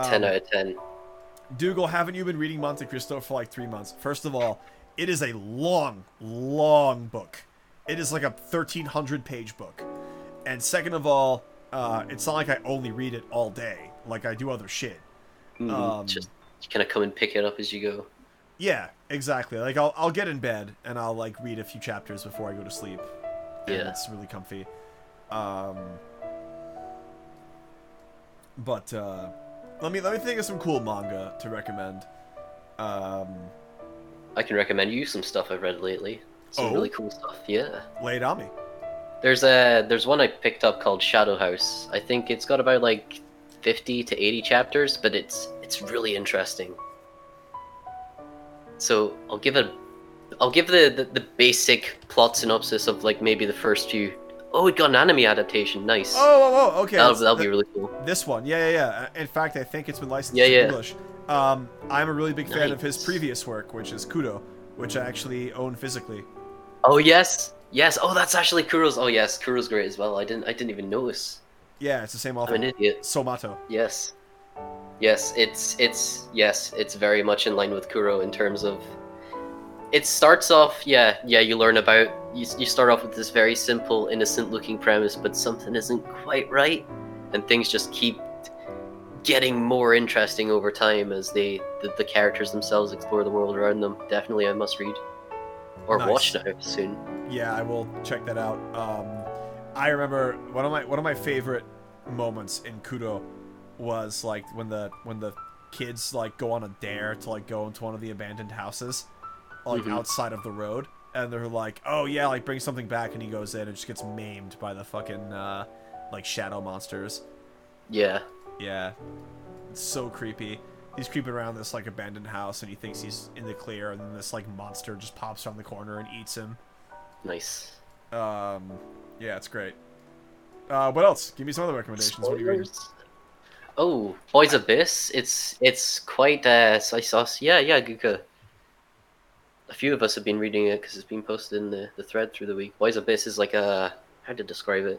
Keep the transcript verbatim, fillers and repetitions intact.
ten Um, out of ten. Dougal, haven't you been reading Monte Cristo for like three months? First of all, it is a long, long book. It is like a thirteen hundred page book. And second of all, uh, it's not like I only read it all day. Like I do other shit. Mm, Um, just you kind of come and pick it up as you go. yeah, exactly. Like I'll I'll get in bed and I'll like read a few chapters before I go to sleep, and Yeah. it's really comfy. Um, but uh, let me let me think of some cool manga to recommend. Um, I can recommend you some stuff I've read lately. Some oh, really cool stuff. Yeah. lay it on me. There's a there's one I picked up called Shadow House. I think it's got about like fifty to eighty chapters, but it's it's really interesting. So I'll give it I'll give the, the, the basic plot synopsis of like maybe the first few. Oh, it got an anime adaptation. Nice. Oh, oh, oh okay. That'll, That's, that'll that, be really cool. this one, yeah, yeah, yeah. In fact, I think it's been licensed Yeah, in yeah. English. Um, I'm a really big fan of his Nice. previous work, which is Kudo, which I actually own physically. Oh yes, yes. Oh, that's actually Kuro's. Oh yes, Kuro's great as well. I didn't I didn't even notice. Yeah, it's the same I'm author. an idiot. Somato. Yes, yes. It's it's yes. It's very much in line with Kuro in terms of. It starts off, yeah, yeah. You learn about you. You start off with this very simple, innocent-looking premise, but something isn't quite right, and things just keep getting more interesting over time as they the, the characters themselves explore the world around them. Definitely, I must read or Nice. watch now soon. Yeah, I will check that out. Um, I remember one of my one of my favorite moments in Kudo was like when the when the kids like go on a dare to like go into one of the abandoned houses, like Mhm. outside of the road, and they're like, "Oh yeah, like bring something back," and he goes in and just gets maimed by the fucking uh, like shadow monsters. Yeah. Yeah, it's so creepy. He's creeping around this like abandoned house, and he thinks he's in the clear, and then this like monster just pops around the corner and eats him. Nice. Um, yeah, it's great. Uh, what else? Give me some other recommendations. What are you reading? Spoilers. Oh, Boys Abyss. It's it's quite uh so I saw yeah, yeah, Guka. A few of us have been reading it because it's been posted in the, the thread through the week. Boys Abyss is like a how to describe it.